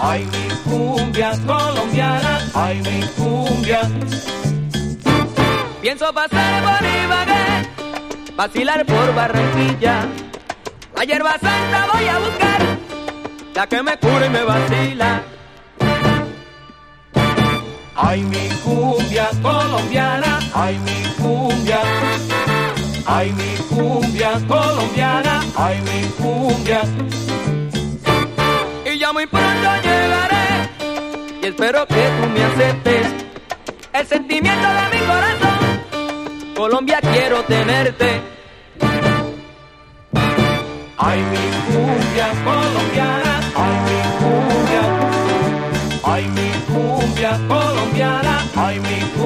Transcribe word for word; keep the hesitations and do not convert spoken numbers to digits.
ay mi cumbia colombiana, ay mi cumbia. Pienso pasar por Ibagué, vacilar por Barranquilla. La hierba santa voy a buscar, la que me cura y me vacila. Ay mi cumbia colombiana, ay mi cumbia. Ay mi cumbia colombiana, ay mi cumbia. Y ya muy pronto llegaré, y espero que tú me aceptes el sentimiento de mi corazón. Colombia, quiero tenerte. Ay mi cumbia colombiana, ay mi cumbia. Ay mi cumbia colombiana, ay mi cumbia.